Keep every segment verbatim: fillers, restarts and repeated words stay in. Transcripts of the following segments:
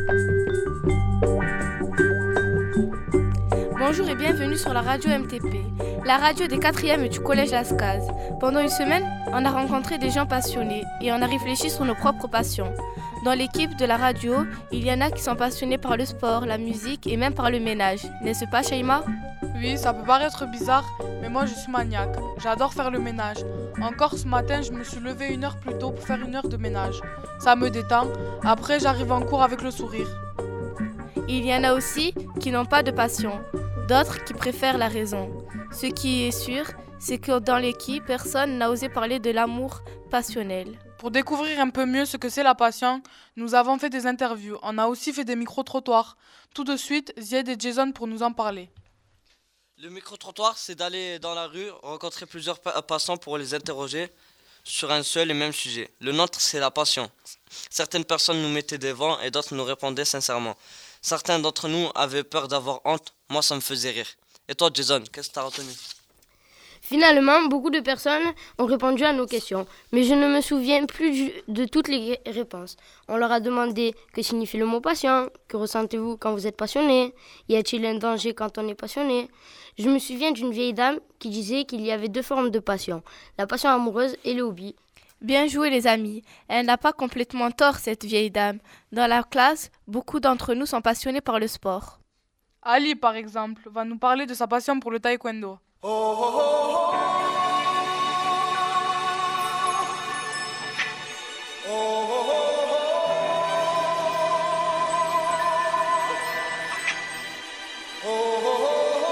Bonjour et bienvenue sur la radio M T P, la radio des quatrièmes du collège Lascaz. Pendant une semaine, on a rencontré des gens passionnés et on a réfléchi sur nos propres passions. Dans l'équipe de la radio, il y en a qui sont passionnés par le sport, la musique et même par le ménage. N'est-ce pas, Shaima ? Oui, ça peut paraître bizarre, mais moi je suis maniaque. J'adore faire le ménage. Encore ce matin, je me suis levée une heure plus tôt pour faire une heure de ménage. Ça me détend. Après, j'arrive en cours avec le sourire. Il y en a aussi qui n'ont pas de passion, d'autres qui préfèrent la raison. Ce qui est sûr, c'est que dans l'équipe, personne n'a osé parler de l'amour passionnel. Pour découvrir un peu mieux ce que c'est la passion, nous avons fait des interviews. On a aussi fait des micro-trottoirs. Tout de suite, Zied et Jason pour nous en parler. Le micro-trottoir, c'est d'aller dans la rue, rencontrer plusieurs passants pour les interroger sur un seul et même sujet. Le nôtre, c'est la passion. Certaines personnes nous mettaient devant et d'autres nous répondaient sincèrement. Certains d'entre nous avaient peur d'avoir honte. Moi, ça me faisait rire. Et toi, Jason, qu'est-ce que tu as retenu ? Finalement, beaucoup de personnes ont répondu à nos questions, mais je ne me souviens plus de toutes les réponses. On leur a demandé que signifie le mot passion, que ressentez-vous quand vous êtes passionné, y a-t-il un danger quand on est passionné ? Je me souviens d'une vieille dame qui disait qu'il y avait deux formes de passion, la passion amoureuse et le hobby. Bien joué les amis, elle n'a pas complètement tort cette vieille dame. Dans la classe, beaucoup d'entre nous sont passionnés par le sport. Ali, par exemple, va nous parler de sa passion pour le taekwondo. Oh, oh, oh, oh. Oh, oh, oh, oh. Oh, oh,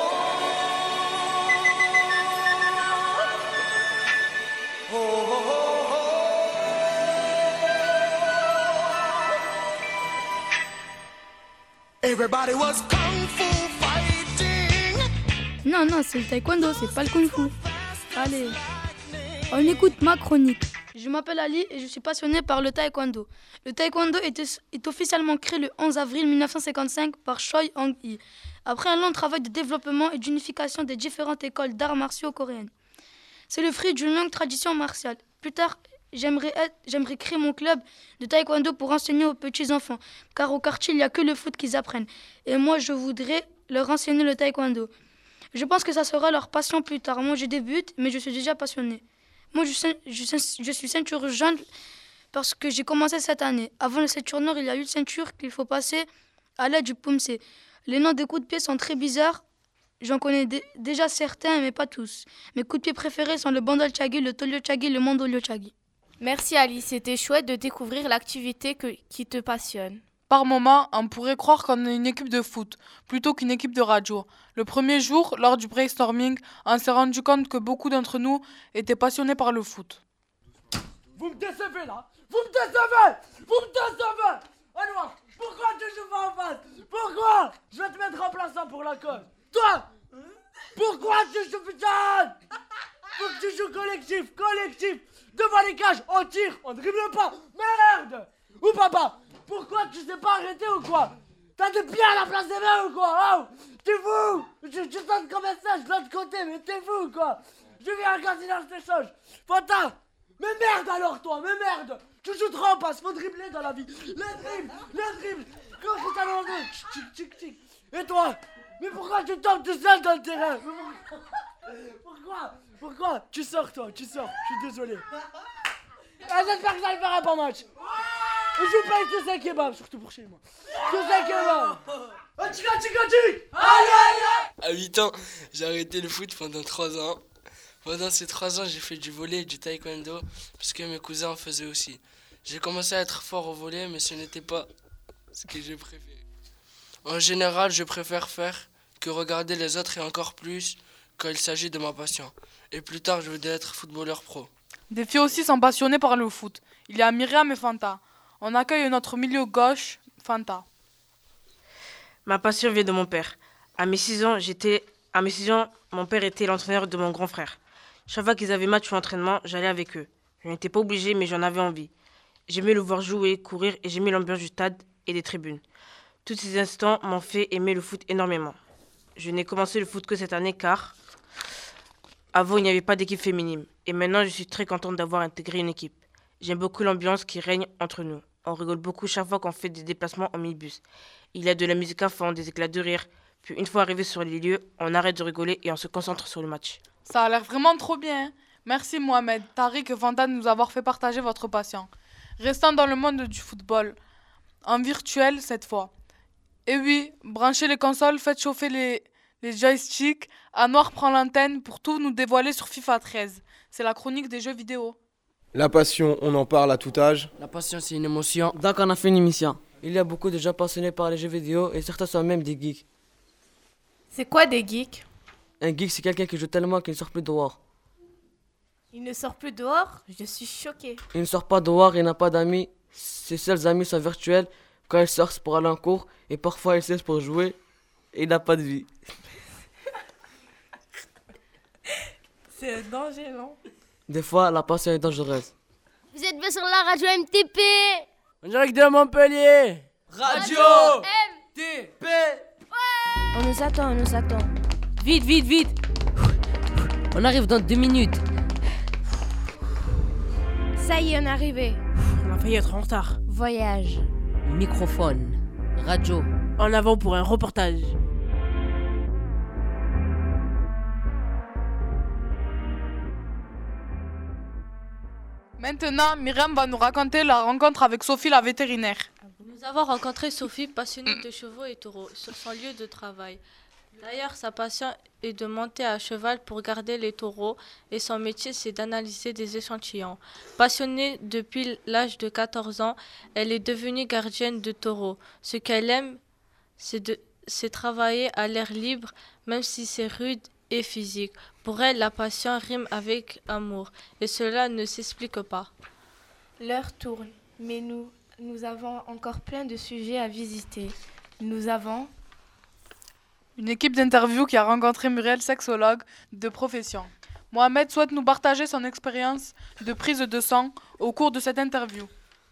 oh, oh. Everybody was kung fu fighting. Non, non, c'est le taekwondo, c'est pas le kung-fu. Allez, on écoute ma chronique. Je m'appelle Ali et je suis passionné par le taekwondo. Le taekwondo est, est officiellement créé le onze avril mille neuf cent cinquante-cinq par Choi Hong-hee, après un long travail de développement et d'unification des différentes écoles d'arts martiaux coréennes. C'est le fruit d'une longue tradition martiale. Plus tard, j'aimerais, être, j'aimerais créer mon club de taekwondo pour enseigner aux petits-enfants, car au quartier, il n'y a que le foot qu'ils apprennent. Et moi, je voudrais leur enseigner le taekwondo. Je pense que ça sera leur passion plus tard. Moi, je débute, mais je suis déjà passionné. Moi, je suis, je, je suis ceinture jaune parce que j'ai commencé cette année. Avant la ceinture noire, il y a eu une ceinture qu'il faut passer à l'aide du pumse. Les noms des coups de pied sont très bizarres. J'en connais d- déjà certains, mais pas tous. Mes coups de pied préférés sont le bandol chagi, le tolyo chagi, le mandolyo chagi. Merci Ali, c'était chouette de découvrir l'activité que, qui te passionne. Par moments, on pourrait croire qu'on est une équipe de foot, plutôt qu'une équipe de radio. Le premier jour, lors du brainstorming, on s'est rendu compte que beaucoup d'entre nous étaient passionnés par le foot. Vous me décevez là! Vous me décevez! Vous me décevez! Alors, pourquoi tu joues pas en face? Pourquoi? Je vais te mettre remplaçant pour la cause. Toi! Pourquoi tu joues putain? Faut que tu joues collectif, collectif! Devant les cages, on tire, on dribble pas! Merde! Ou papa? Pourquoi tu sais pas arrêter ou quoi? T'as des pieds à la place des mains ou quoi? Oh, t'es fou! Je, je donne comme message de l'autre côté, mais t'es fou ou quoi? Je viens regarder dans cet échange. Fanta! Mais merde alors toi, mais merde! Tu joues trop en passe, faut dribbler dans la vie. Les dribbles, les dribbles! Quand tu t'en en veux? Tchic, tchic, tchic. Et toi? Mais pourquoi tu tombes tout seul dans le terrain? Pourquoi? Pourquoi? Tu sors toi, tu sors, je suis désolé. Ah, j'espère que ça le fera pas match. Je paye tous un kebab, surtout pour chez moi. Tous un kebab. Oh, tchica, tchica, tchic. Aïe, aïe, aïe. À huit ans, j'ai arrêté le foot pendant trois ans. Pendant ces trois ans, j'ai fait du volley et du taekwondo, parce que mes cousins en faisaient aussi. J'ai commencé à être fort au volley, mais ce n'était pas ce que j'ai préféré. En général, je préfère faire que regarder les autres et encore plus quand il s'agit de ma passion. Et plus tard, je voudrais être footballeur pro. Des filles aussi sont passionnées par le foot. Il y a Myriam et Fanta. On accueille notre milieu gauche, Fanta. Ma passion vient de mon père. À mes six ans, j'étais... à mes six ans, mon père était l'entraîneur de mon grand frère. Chaque fois qu'ils avaient match ou entraînement, j'allais avec eux. Je n'étais pas obligée, mais j'en avais envie. J'aimais le voir jouer, courir et j'aimais l'ambiance du stade et des tribunes. Tous ces instants m'ont fait aimer le foot énormément. Je n'ai commencé le foot que cette année car avant, il n'y avait pas d'équipe féminine. Et maintenant, je suis très contente d'avoir intégré une équipe. J'aime beaucoup l'ambiance qui règne entre nous. Au On rigole beaucoup chaque fois qu'on fait des déplacements en minibus. Il y a de la musique à fond, des éclats de rire. Puis une fois arrivé sur les lieux, on arrête de rigoler et on se concentre sur le match. Ça a l'air vraiment trop bien. Hein. Merci Mohamed, Tariq et Vanda de nous avoir fait partager votre passion. Restant dans le monde du football, en virtuel cette fois. Et oui, branchez les consoles, faites chauffer les, les joysticks. Anouar prend l'antenne pour tout nous dévoiler sur FIFA treize. C'est la chronique des jeux vidéo. La passion, on en parle à tout âge. La passion, c'est une émotion. Donc on a fait une émission. Il y a beaucoup de gens passionnés par les jeux vidéo et certains sont même des geeks. C'est quoi des geeks? Un geek, c'est quelqu'un qui joue tellement qu'il ne sort plus dehors. Il ne sort plus dehors? Je suis choquée. Il ne sort pas dehors, il n'a pas d'amis. Ses seuls amis sont virtuels. Quand il sort, c'est pour aller en cours. Et parfois, il cesse pour jouer. Et il n'a pas de vie. C'est un danger, non? Des fois, la passion est dangereuse. Vous êtes bien sur la radio M T P. On dirait que de Montpellier. Radio M T P. On nous attend, on nous attend. Vite, vite, vite. On arrive dans deux minutes. Ça y est, on est arrivé. On a failli être en retard. Voyage. Microphone. Radio. En avant pour un reportage. Maintenant, Myriam va nous raconter la rencontre avec Sophie la vétérinaire. Nous avons rencontré Sophie, passionnée de chevaux et taureaux, sur son lieu de travail. D'ailleurs, sa passion est de monter à cheval pour garder les taureaux et son métier, c'est d'analyser des échantillons. Passionnée depuis l'âge de quatorze ans, elle est devenue gardienne de taureaux. Ce qu'elle aime, c'est, de, c'est travailler à l'air libre, même si c'est rude et physique. Pour elle, la passion rime avec amour et cela ne s'explique pas. L'heure tourne, mais nous, nous avons encore plein de sujets à visiter. Nous avons une équipe d'interview qui a rencontré Muriel, sexologue de profession. Mohamed souhaite nous partager son expérience de prise de sang au cours de cette interview.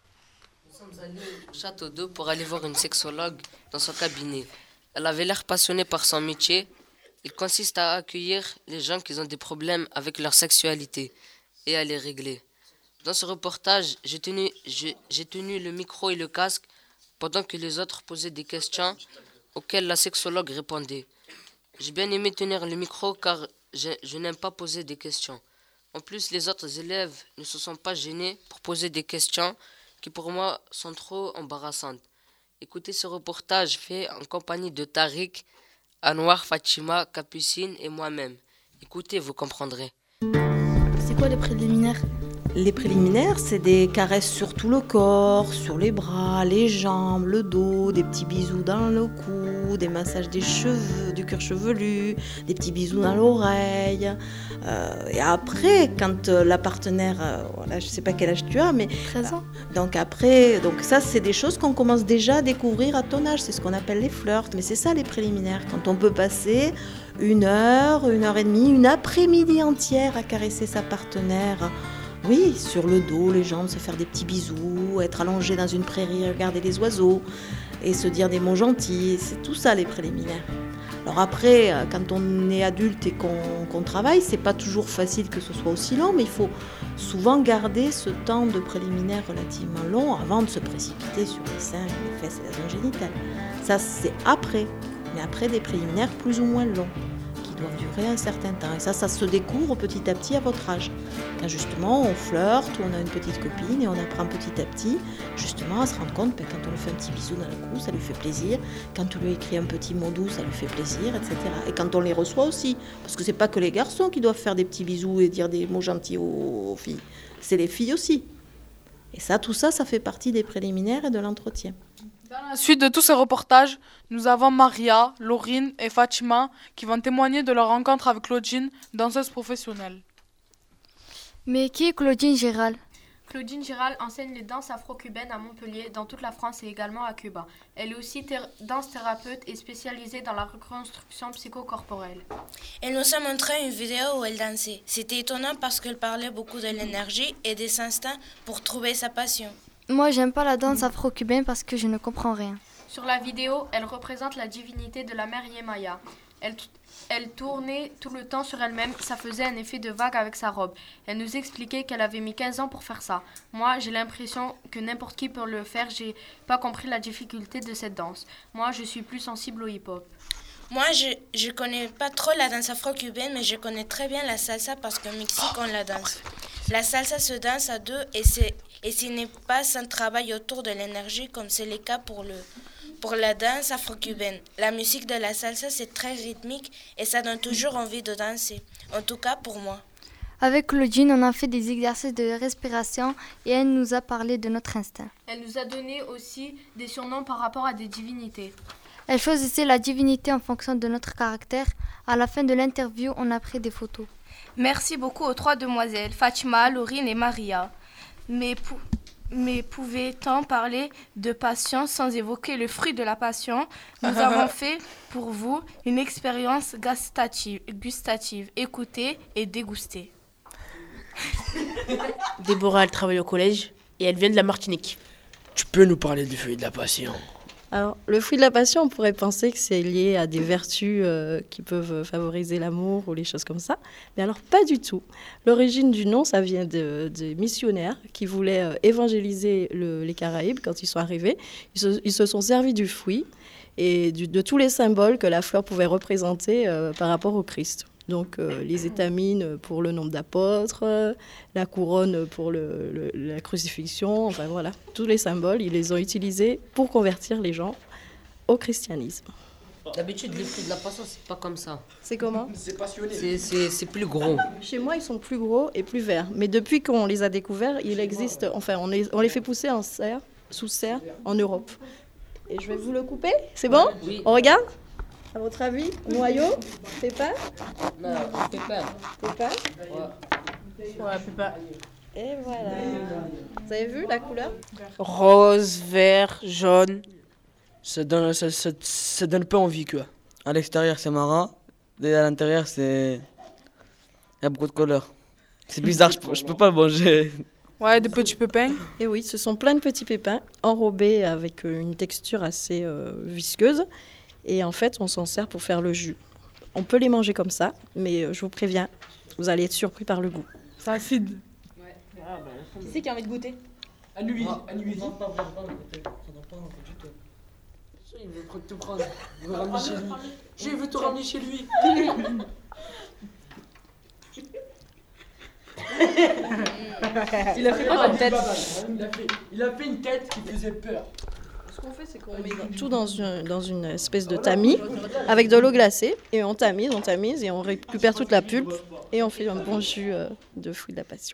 Nous sommes allés au château d'eau pour aller voir une sexologue dans son cabinet. Elle avait l'air passionnée par son métier. Il consiste à accueillir les gens qui ont des problèmes avec leur sexualité et à les régler. Dans ce reportage, j'ai tenu, j'ai, j'ai tenu le micro et le casque pendant que les autres posaient des questions auxquelles la sexologue répondait. J'ai bien aimé tenir le micro car je, je n'aime pas poser des questions. En plus, les autres élèves ne se sont pas gênés pour poser des questions qui pour moi sont trop embarrassantes. Écoutez ce reportage fait en compagnie de Tariq, Anouar, Fatima, Capucine et moi-même. Écoutez, vous comprendrez. C'est quoi les préliminaires? Les préliminaires, c'est des caresses sur tout le corps, sur les bras, les jambes, le dos, des petits bisous dans le cou, des massages des cheveux, du cuir chevelu, des petits bisous dans l'oreille. Euh, et après, quand euh, la partenaire, euh, voilà, je ne sais pas quel âge tu as, mais treize ans. Donc après, donc ça, c'est des choses qu'on commence déjà à découvrir à ton âge. C'est ce qu'on appelle les flirts. Mais c'est ça les préliminaires. Quand on peut passer une heure, une heure et demie, une après-midi entière à caresser sa partenaire. Oui, sur le dos, les jambes, se faire des petits bisous, être allongé dans une prairie, regarder les oiseaux et se dire des mots gentils. C'est tout ça les préliminaires. Alors après, quand on est adulte et qu'on, qu'on travaille, c'est pas toujours facile que ce soit aussi long, mais il faut souvent garder ce temps de préliminaire relativement long avant de se précipiter sur les seins, les fesses et la zone génitale. Ça, c'est après, mais après des préliminaires plus ou moins longs, qui doivent durer un certain temps. Et ça, ça se découvre petit à petit à votre âge. Quand justement on flirte ou on a une petite copine et on apprend petit à petit justement à se rendre compte que quand on lui fait un petit bisou dans le cou, ça lui fait plaisir. Quand on lui écrit un petit mot doux, ça lui fait plaisir, et cetera. Et quand on les reçoit aussi, parce que c'est pas que les garçons qui doivent faire des petits bisous et dire des mots gentils aux, aux filles, c'est les filles aussi. Et ça, tout ça, ça fait partie des préliminaires et de l'entretien. Dans la suite de tous ces reportages, nous avons Maria, Laurine et Fatima qui vont témoigner de leur rencontre avec Claudine, danseuse professionnelle. Mais qui est Claudine Gérald? Claudine Gérald enseigne les danses afro-cubaines à Montpellier, dans toute la France et également à Cuba. Elle est aussi thé- danse-thérapeute et spécialisée dans la reconstruction psychocorporelle. Elle nous a montré une vidéo où elle dansait. C'était étonnant parce qu'elle parlait beaucoup de l'énergie et des instincts pour trouver sa passion. Moi, j'aime pas la danse afro-cubaine parce que je ne comprends rien. Sur la vidéo, elle représente la divinité de la mère Yemaya. Elle, elle tournait tout le temps sur elle-même, ça faisait un effet de vague avec sa robe. Elle nous expliquait qu'elle avait mis quinze ans pour faire ça. Moi, j'ai l'impression que n'importe qui peut le faire, j'ai pas compris la difficulté de cette danse. Moi, je suis plus sensible au hip-hop. Moi, je ne connais pas trop la danse afro-cubaine, mais je connais très bien la salsa parce qu'au Mexique, on la danse. La salsa se danse à deux et, c'est, et ce n'est pas un travail autour de l'énergie comme c'est le cas pour, le, pour la danse afro-cubaine. La musique de la salsa, c'est très rythmique et ça donne toujours envie de danser, en tout cas pour moi. Avec Claudine, on a fait des exercices de respiration et elle nous a parlé de notre instinct. Elle nous a donné aussi des surnoms par rapport à des divinités. Elle choisissait la divinité en fonction de notre caractère. À la fin de l'interview, on a pris des photos. Merci beaucoup aux trois demoiselles, Fatima, Laurine et Maria. Mais, pou- mais pouvait-on parler de passion sans évoquer le fruit de la passion? Nous avons fait pour vous une expérience gustative. gustative. Écoutez et dégustez. Déborah, elle travaille au collège et elle vient de la Martinique. Tu peux nous parler du fruit de la passion? Alors, le fruit de la passion, on pourrait penser que c'est lié à des vertus euh, qui peuvent favoriser l'amour ou les choses comme ça. Mais alors, pas du tout. L'origine du nom, ça vient de, de missionnaires qui voulaient euh, évangéliser le, les Caraïbes quand ils sont arrivés. Ils se, ils se sont servis du fruit et du, de tous les symboles que la fleur pouvait représenter euh, par rapport au Christ. Donc, euh, les étamines pour le nombre d'apôtres, euh, la couronne pour le, le, la crucifixion, enfin voilà, tous les symboles, ils les ont utilisés pour convertir les gens au christianisme. D'habitude, les fruits de la passion, c'est pas comme ça. C'est comment? C'est passionné. C'est, c'est, c'est plus gros. Chez moi, ils sont plus gros et plus verts. Mais depuis qu'on les a découverts, il existe, enfin, on les, on les fait pousser en serre, sous serre en Europe. Et je vais vous le couper, c'est bon? Oui. On regarde? À votre avis, noyau, pépin? Non, pépin. Pépin? Ouais. Ouais, pépin. Et voilà. Vous avez vu la couleur? Rose, vert, jaune. Ça donne, ça, ça, ça donne pas envie, quoi. À l'extérieur, c'est marron. Et à l'intérieur, c'est. Il y a beaucoup de couleurs. C'est bizarre, je, peux- je peux pas le manger. Ouais, des petits pépins. Et oui, ce sont plein de petits pépins enrobés avec euh, une texture assez euh, visqueuse. Et en fait, on s'en sert pour faire le jus. On peut les manger comme ça, mais euh, je vous préviens, vous allez être surpris par le goût. C'est acide. Qui c'est qui a envie de goûter? Annuisie, annuisie. Il veut tout prendre. Il veut ramener chez lui. Je veux te ramener chez lui. Il a fait quoi comme tête? Il a fait, il a fait une tête qui faisait peur. Ce qu'on fait, c'est qu'on met tout dans une, dans une espèce de tamis avec de l'eau glacée et on tamise, on tamise et on récupère toute la pulpe et on fait un bon jus euh, de fruits de la passion.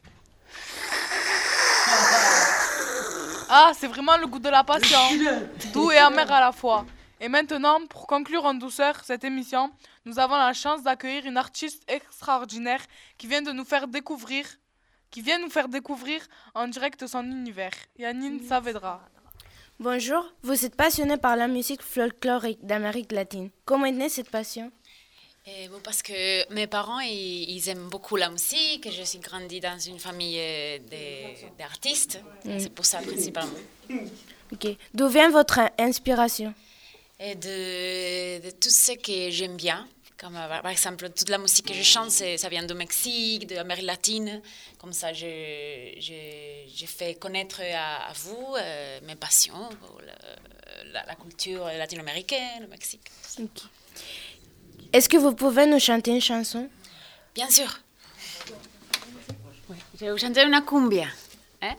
Ah, c'est vraiment le goût de la passion. Doux et amer à la fois. Et maintenant, pour conclure en douceur cette émission, nous avons la chance d'accueillir une artiste extraordinaire qui vient de nous faire découvrir, qui vient nous faire découvrir en direct son univers. Yannine Saavedra. Bonjour, vous êtes passionné par la musique folklorique d'Amérique latine. Comment est née cette passion? Eh, bon, parce que mes parents, ils, ils aiment beaucoup la musique. Je suis grandie dans une famille euh, de- d'artistes. Mm. C'est pour ça, principalement. Ok. D'où vient votre inspiration? Et de, de tout ce que j'aime bien. Comme euh, par exemple, toute la musique que je chante, c'est- ça vient du Mexique, de l'Amérique latine. Comme ça, je, je, je fais connaître à, à vous euh, mes passions pour le- la, la culture latino-américaine, le Mexique. Ok. Est-ce que vous pouvez nous chanter une chanson? Bien sûr. Oui, je vais vous chanter une cumbia. Hein?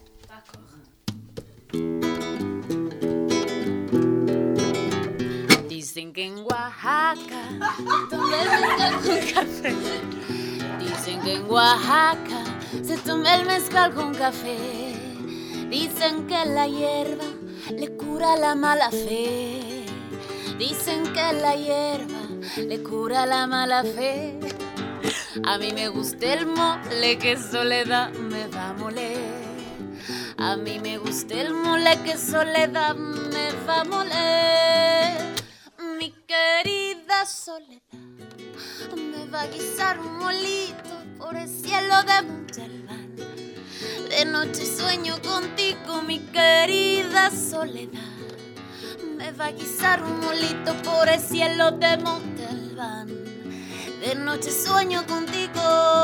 Dicen que en Oaxaca se toma el mezcal con café. Dicen que en Oaxaca se toma el mezcal con café. Dicen que la hierba le cura la mala fe. Dicen que la hierba le cura la mala fe. A mí me gusta el mole que soledad me va a moler. A mí me gusta el mole que soledad me va a moler. Mi querida soledad me va a guisar un molito por el cielo de Montalbán. De noche sueño contigo, mi querida soledad. Me va a guisar un molito por el cielo de Montalbán. van. De noche sueño contigo.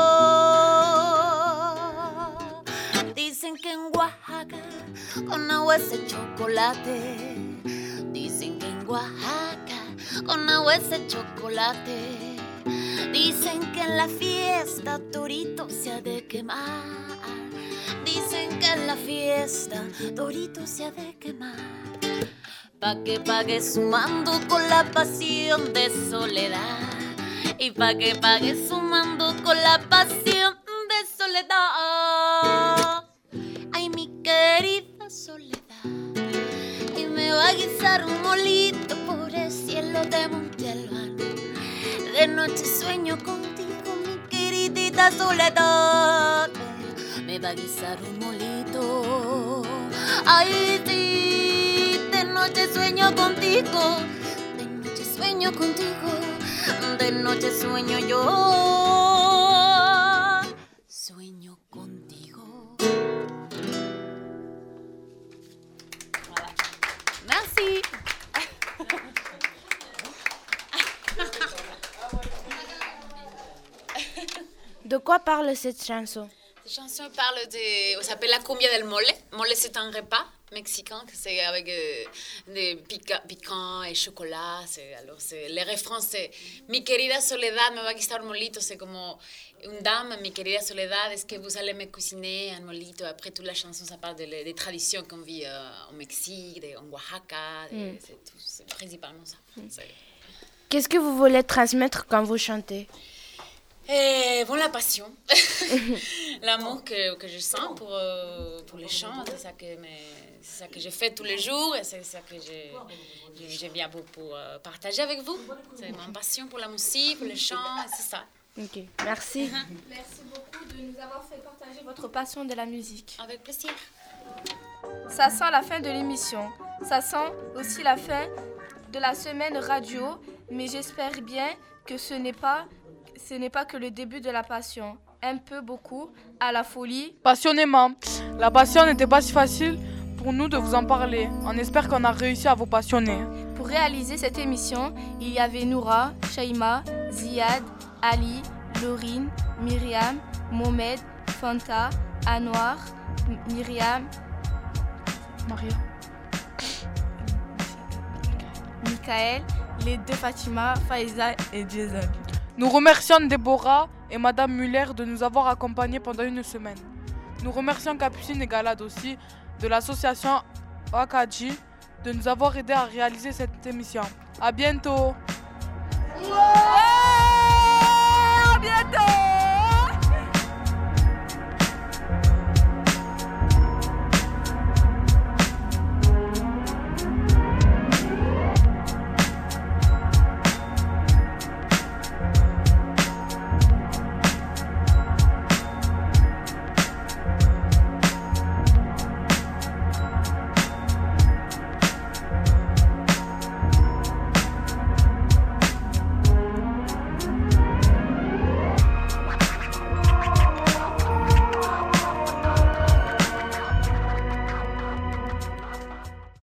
Dicen que en Oaxaca con agua es de chocolate. Dicen que en Oaxaca con agua es de chocolate. Dicen que en la fiesta Torito se ha de quemar. Dicen que en la fiesta Torito se ha de quemar. Pa' que pague sumando con la pasión de Soledad. Y pa' que pague sumando con la pasión de Soledad. Ay, mi querida Soledad. Y me va a guisar un molito por el cielo de Monte Albán. De noche sueño contigo, mi queridita Soledad. Me va a guisar un molito. Ay, sí, de noche sueño contigo. De noche sueño contigo. De noche sueño yo. Sueño contigo. Voilà. Merci. De quoi parle cette chanson? Cette chanson parle de... Ça s'appelle la cumbia del mole. Mole, c'est un repas mexicain, que c'est avec euh, des pica, piquants et chocolat. C'est, alors, c'est, le refrain, c'est Mi querida Soledad, me va a guisar un molito. C'est comme une dame, mi querida Soledad, est-ce que vous allez me cuisiner un molito? Après, toute la chanson, ça parle de, des traditions qu'on vit euh, au Mexique, de, en Oaxaca. De, Mm. c'est, tout, c'est principalement ça. Mm. C'est... Qu'est-ce que vous voulez transmettre quand vous chantez? Et bon, la passion, l'amour que, que je sens pour, euh, pour les chants, c'est ça, que, mais, c'est ça que je fais tous les jours et c'est ça que je, je, je viens pour, pour euh, partager avec vous. C'est ma passion pour la musique, pour les chants, et c'est ça. Ok, merci. Merci beaucoup de nous avoir fait partager votre passion de la musique. Avec plaisir. Ça sent la fin de l'émission. Ça sent aussi la fin de la semaine radio, mais j'espère bien que ce n'est pas... Ce n'est pas que le début de la passion. Un peu, beaucoup, à la folie. Passionnément. La passion n'était pas si facile pour nous de vous en parler. On espère qu'on a réussi à vous passionner. Pour réaliser cette émission, il y avait Noura, Shaima, Ziad, Ali, Laurine, Myriam, Mohamed, Fanta, Anwar, M- Myriam, Maria, Michael, les deux Fatima, Faiza et Jason. Nous remercions Déborah et Madame Muller de nous avoir accompagnés pendant une semaine. Nous remercions Capucine et Galade aussi de l'association Wakadji de nous avoir aidés à réaliser cette émission. À bientôt. À bientôt.